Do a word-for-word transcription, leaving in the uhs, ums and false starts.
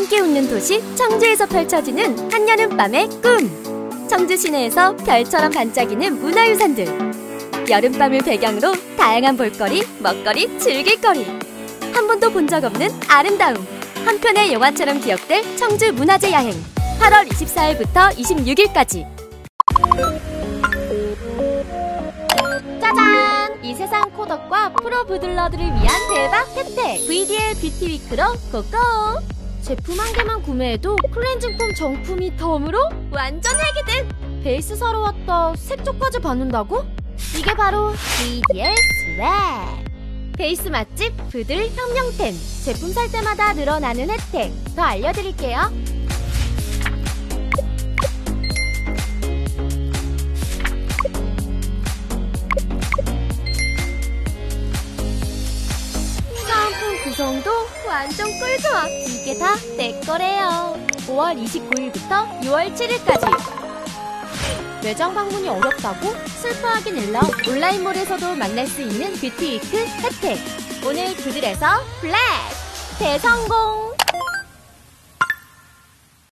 함께 웃는 도시 청주에서 펼쳐지는 한여름밤의 꿈. 청주 시내에서 별처럼 반짝이는 문화유산들. 여름밤을 배경으로 다양한 볼거리, 먹거리, 즐길거리. 한 번도 본 적 없는 아름다움. 한편의 영화처럼 기억될 청주 문화재 여행. 팔월 이십사일부터 이십육일까지. 짜잔! 이 세상 코덕과 프로 부들러들을 위한 대박 혜택! 브이디엘 뷰티위크로 고고! 제품 한 개만 구매해도 클렌징폼 정품이 덤으로 완전 혜기득! 베이스 사러 왔다 색조까지 받는다고? 이게 바로 브이디엘 스웩! 베이스 맛집 부들 혁명템! 제품 살 때마다 늘어나는 혜택! 더 알려드릴게요! 구성도 완전 꿀조합! 이게 다 내 거래요. 오월 이십구일부터 유월 칠일까지. 매장 방문이 어렵다고? 슬퍼하긴 일러 온라인몰에서도 만날 수 있는 뷰티위크 혜택. 오늘 그들에서 플래시 대성공!